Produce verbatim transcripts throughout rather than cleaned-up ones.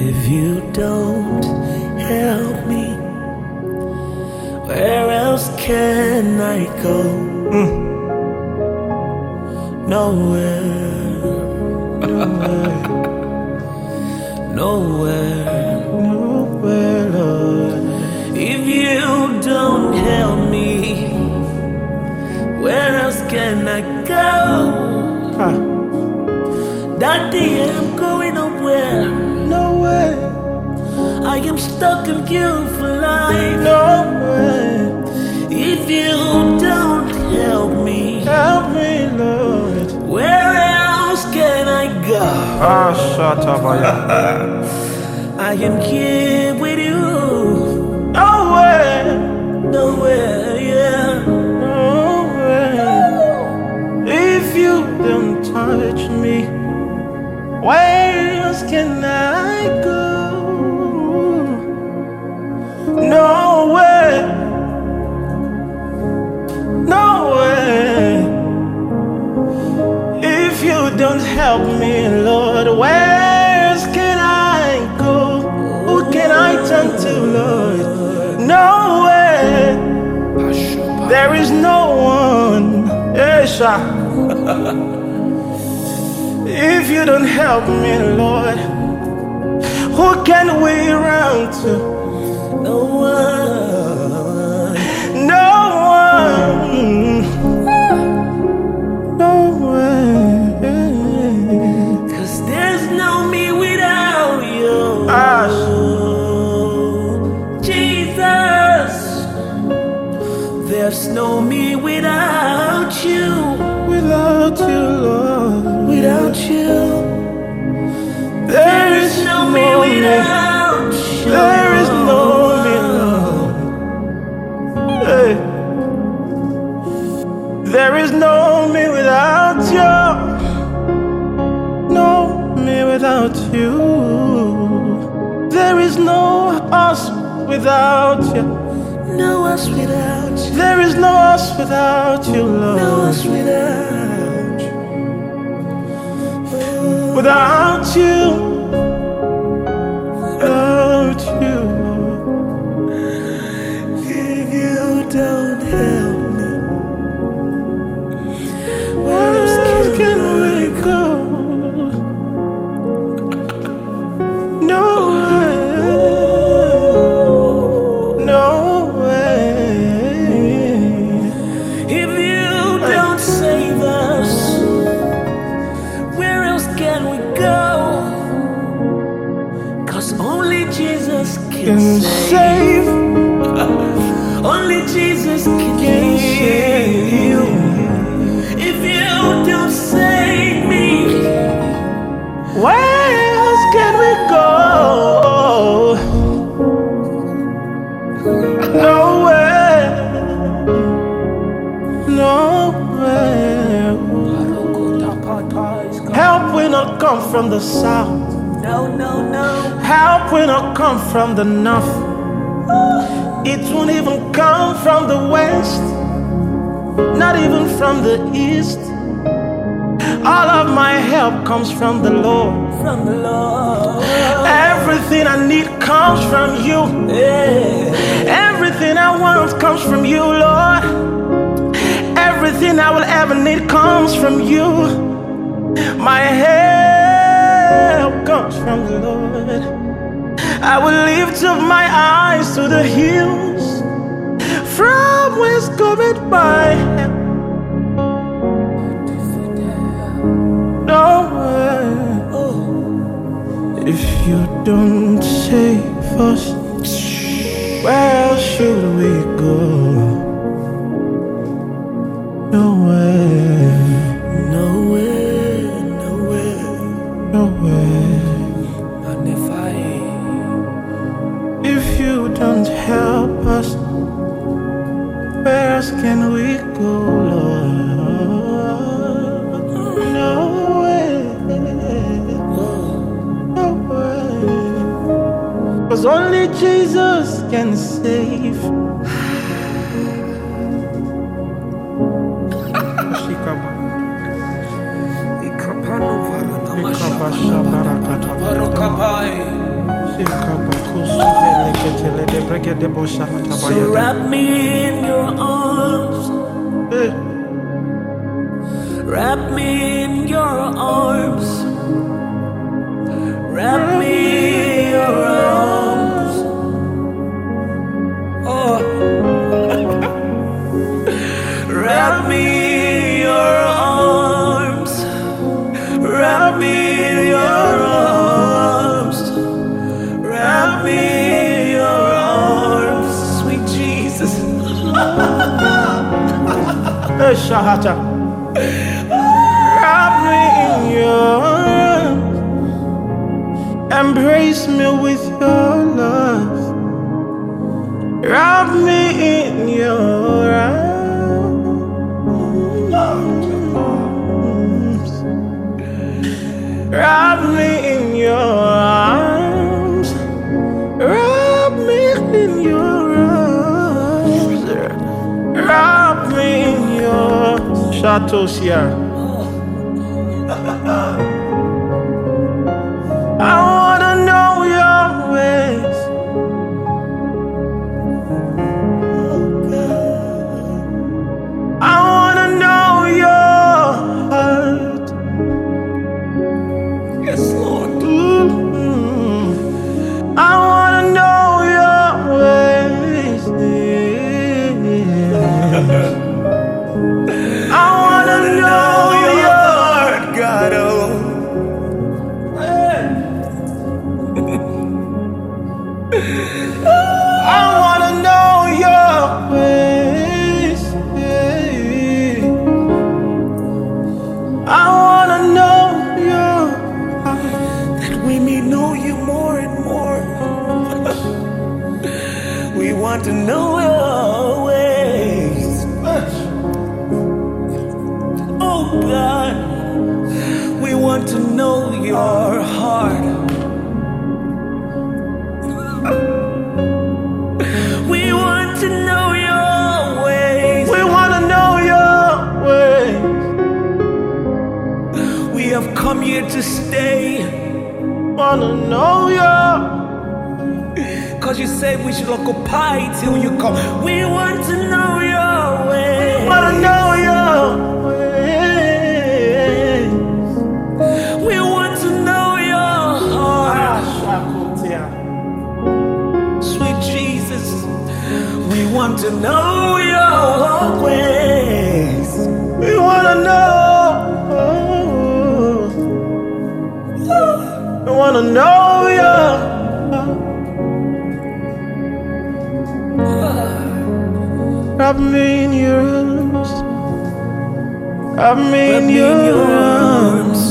If you don't help me, where else can I go? Mm. Nowhere, nowhere, nowhere, nowhere, Lord. If you don't help me, where else can I go? Huh. Daddy, I'm going nowhere. Nowhere. I am stuck in you for life. Nowhere. If you don't help me, help me, Lord. Where else can I go? Ah, shut up, I am here with you. Nowhere. Nowhere, yeah. Nowhere. If you don't touch me, where else can I go? Nowhere, nowhere. If you don't help me, Lord, where else can I go? Who can I turn to, Lord? Nowhere. There is no one. Esha. If you don't help me, Lord, who can we run to? No one. No one. No one. 'Cause there's no me without you. Ah. Jesus. There's no me without you. Without you, Lord. Without you, there is no me without you. There is no me, Lord. Hey. There is no me without you. No me without you. There is no us without you. No us without you. There is no us without you, Lord. No us without you. Without you, without you, if you don't help me, where else can we go? Nowhere, nowhere. If you don't save us, where else can we go? 'Cause only Jesus can, can save. Only Jesus can, can save you. If you don't save me, where else can we go? Nowhere. Nowhere. Help will not come from the south. No, no, no. Help will not come from the north. It won't even come from the west. Not even from the east. All of my help comes from the Lord. From the Lord. Everything I need comes from you. Yeah. Everything I want comes from you, Lord. Everything I will ever need comes from you. My help comes from the Lord. I will lift up my eyes to the hills, from whence cometh my help. Nowhere. If you don't save us, where should we go? Nowhere. Nowhere, nowhere, nowhere. If you don't help us, where else can we go, Lord? Nowhere. Nowhere. 'Cause only Jesus can save. So wrap me in your arms. Wrap me in your arms. Wrap me in your arms. Oh. Wrap me in your arms. Wrap me in your arms. Wrap me in your arms, sweet Jesus. Hey, Shahata. Wrap me in your arms. Embrace me with your love. Wrap me in your arms. Wrap me in your arms. Wrap me in your arms. Wrap me in your shadows here. I wanna know your ways. I wanna know your heart. Yes, Lord. Mm-hmm. I wanna know your ways. I wanna know your heart, God. Oh. I wanna know your ways. I wanna know your heart. That we may know you more and more. We want to know your ways. Oh God, we want to know your heart. We want to know your ways. We wanna know your ways. We have come here to stay. Wanna know your. Cause you said we should occupy till you come. We want to know your ways. Wanna know your ways. We want to know your heart. Sweet Jesus, we want to know your ways. We wanna know. We wanna know your. Wrap me in your arms. Wrap me in your arms.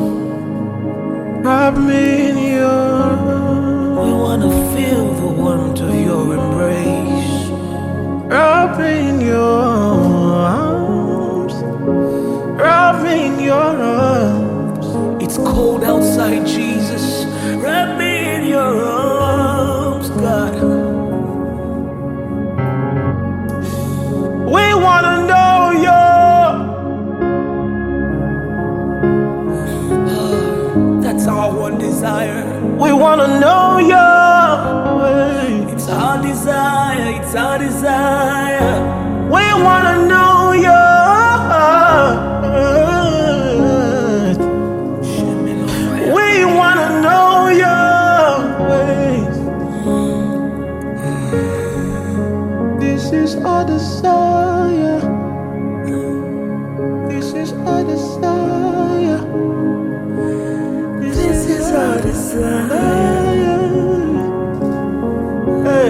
Wrap me in your arms. We want to feel the warmth of your embrace. Wrap me in your arms. Wrap me in your arms. It's cold outside, Jesus. Wrap me in your arms, God. We wanna know your. That's our one desire. We wanna know your way. It's our desire. It's our desire. We wanna know your heart. We wanna know your ways. This is our desire. This is our desire. This, this is our desire. Hey,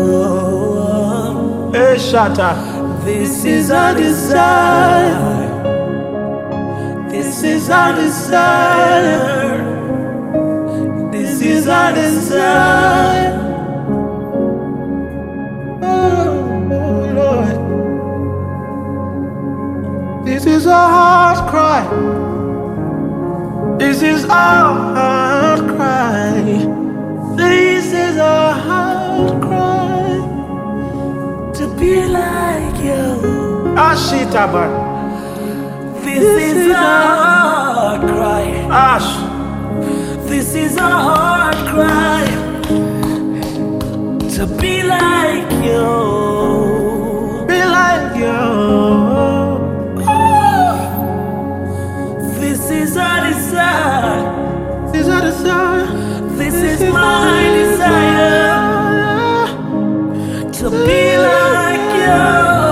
hey, Shatta. This is our desire. This is our desire. This is our desire. Oh, Lord. This is our heart cry. This is our heart cry. This is our heart cry. To be like you. Ashitabar. This, this is, is our heart cry. Ash. to be like you, be like you. Oh, this is our desire. This is our desire. This, this is my desire, desire to be like you.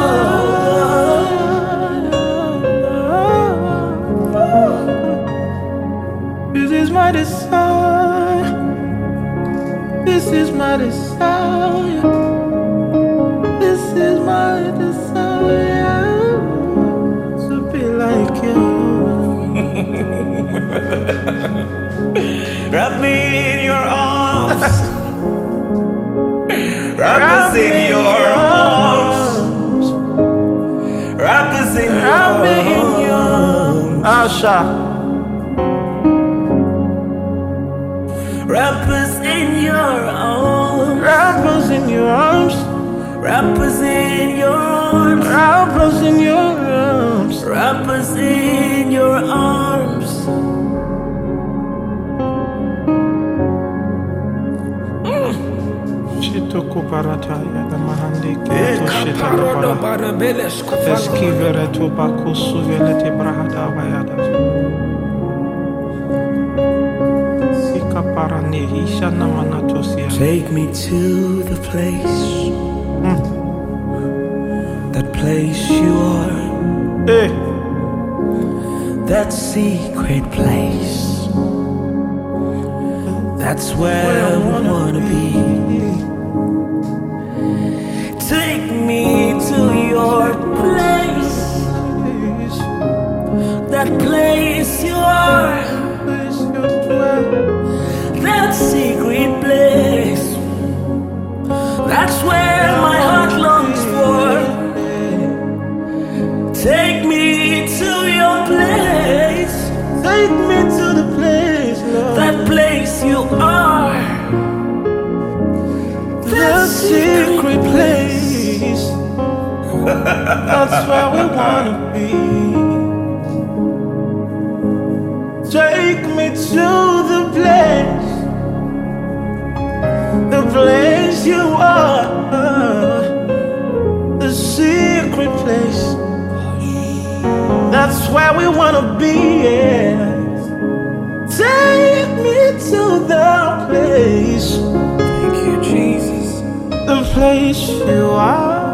This is my desire. This is my desire. This is my desire to be like you. Wrap me in your arms. Wrap us in your arms. Wrap us in your arms. Asha. Wrap us in your arms. Wrap us in your arms. Wrap us in your arms. Wrap us in your arms. Wrap us in your arms. Shitoko parataya da mahandi keto shitala para. Eskivere to bako suvelete brahada bayada. Sika parane hisha namanatosia. Take me to the place, mm. that place you are, hey. That secret place. That's where, where I wanna, wanna be. be. Take me to your place, that place you are, that secret place. That's where my heart longs for. Take me to your place. Take me to the place, Lord. That place you are. The secret place. That's where we wanna be. Take me to the place. The place you are. The secret place. That's where we wanna be. Yeah. Take me to the place. Thank you, Jesus. The place you are.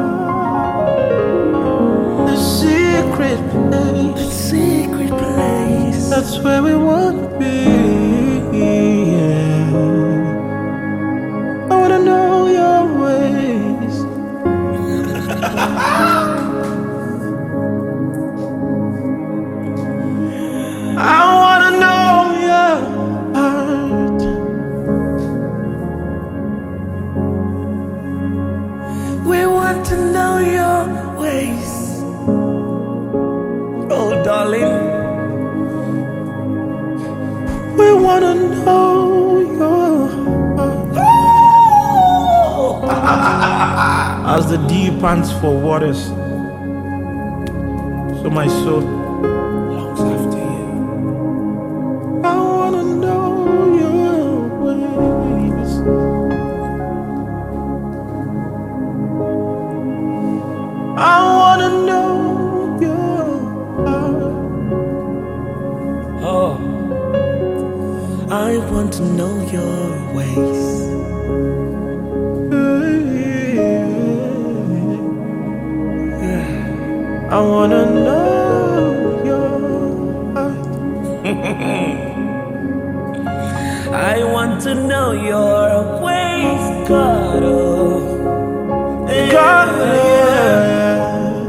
The secret place. The secret place. That's where we wanna be. Yeah. I wanna know your ways. I wanna know your heart. We want to know your ways. Oh, darling. We wanna know your heart. As the deep pants for waters, so my soul longs after you. I wanna know your ways. I wanna know your heart. Oh, I want to know your ways. I wanna know your heart. I want to know your ways, God. Oh, God, yeah.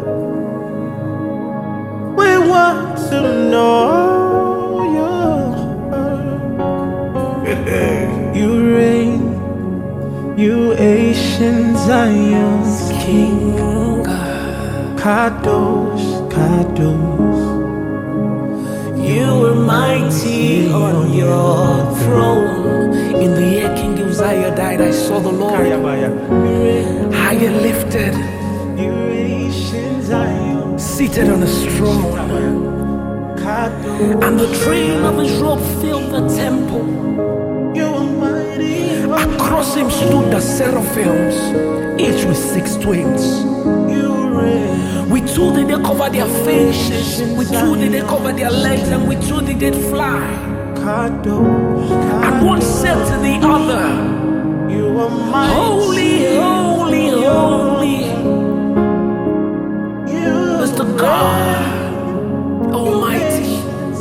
We want to know your heart. You reign, you ancient Zion's King. Kadosh, Kadosh. You were mighty on your throne. In the year King Uzziah died, I saw the Lord high and lifted, seated on his throne, and the train of his robe filled the temple. Across him stood the seraphims, each with six wings. With two did they cover their faces, with two did they cover their legs, and with two did they fly. And one said to the other, holy, holy, holy is the God Almighty.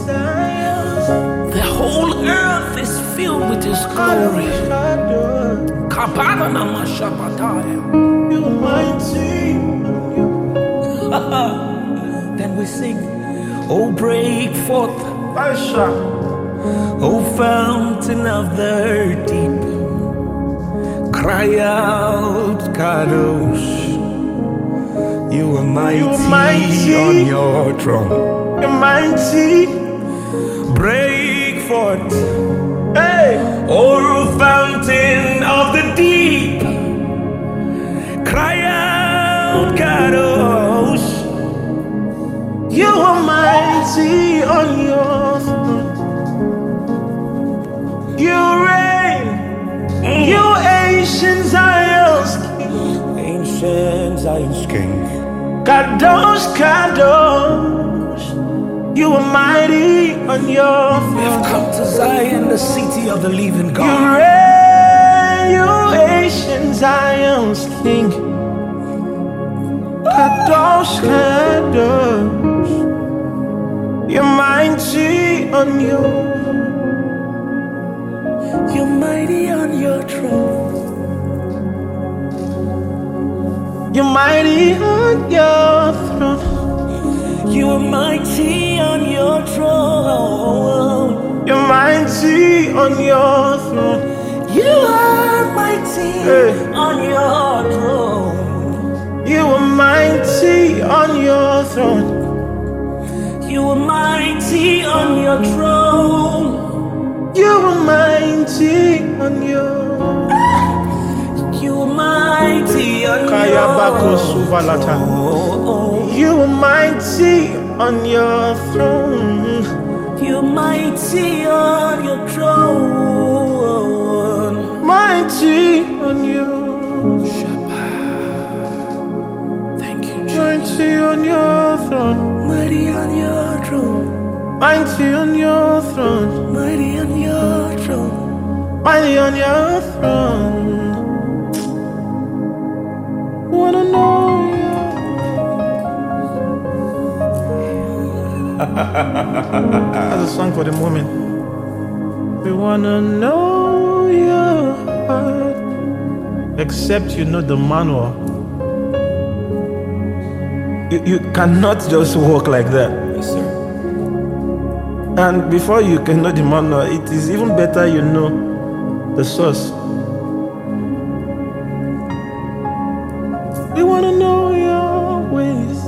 The whole earth is filled with His glory. You're mighty. Then we sing, oh break forth, oh fountain of the deep, cry out, Kadosh. You are mighty, mighty on your throne. You're mighty. Break forth, hey, oh fountain of the deep, cry out, Kadosh. You are mighty on your throne. You reign, mm. You ancient Zion's King. Ancient Zion's King. Kadosh, Kadosh. You are mighty on your throne. We have come to Zion, the city of the living God. You reign, you ancient Zion's King. Kadosh, Kadosh. You're mighty on your. You're mighty on your throne. You're mighty on your throne. You are mighty on your throne. You're mighty on your throne. You are mighty hey. on your throne. You are mighty on your throne. You are mighty on your throne. You are mighty on your. You are mighty on your throne. You are mighty on your throne. You are mighty on your throne. Mighty on your. Mighty on your throne. Mighty on your throne. Mighty on your throne. Mighty on your throne. Mighty on your throne. Wanna know you. That's a song for the moment. We wanna know your heart. Except you know the manual. You, you cannot just walk like that. Yes, sir. And before you can know the manual, it is even better you know the source. We want to know your ways.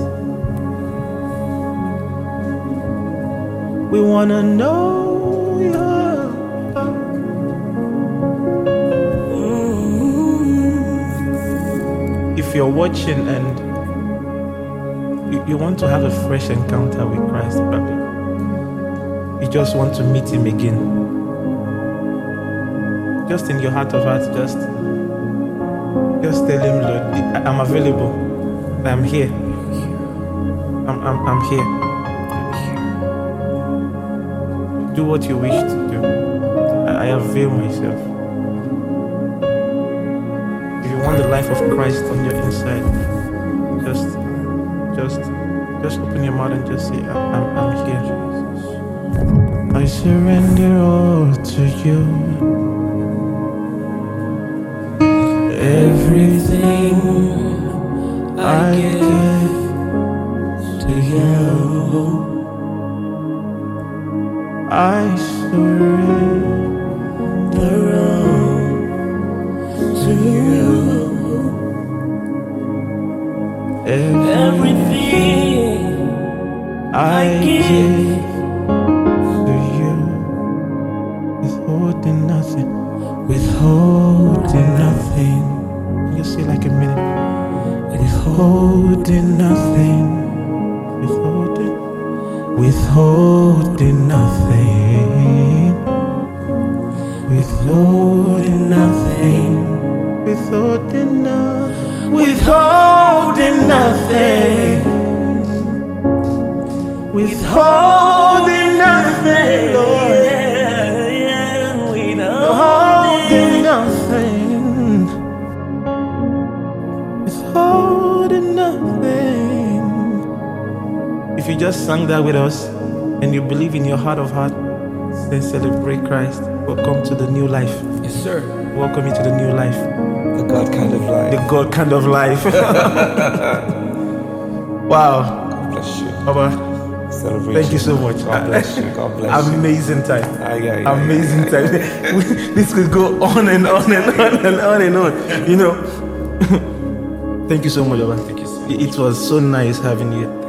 We want to know your heart. Mm-hmm. If you're watching and you want to have a fresh encounter with Christ, probably. You just want to meet Him again. Just in your heart of hearts, just, just tell Him, Lord, I'm available. I'm here. I'm, I'm, I'm here. Do what you wish to do. I, I avail myself. If you want the life of Christ on your inside, just. Just, just open your mouth and just say, I'm, I'm here. I surrender all to you. Everything I give to you. I surrender all to you. Everything I give to you, withholding nothing, withholding nothing. You say like a minute, withholding nothing, withholding, withholding nothing, withholding nothing. nothing, withholding nothing, withholding nothing, withholding nothing, Lord. Withholding nothing, withholding nothing. If you just sang that with us and you believe in your heart of heart, then celebrate Christ. Welcome to the new life. Yes, sir. Welcome into the new life. The God kind of life. The God kind of life. Wow. God bless you. Baba, Celebrate thank you so much. God bless you. God bless you. Amazing time. Aye, aye, aye, Amazing aye, time. This could go on and on and on and on and on. You know. Thank you so much, Baba. Thank you so much. It was so nice having you.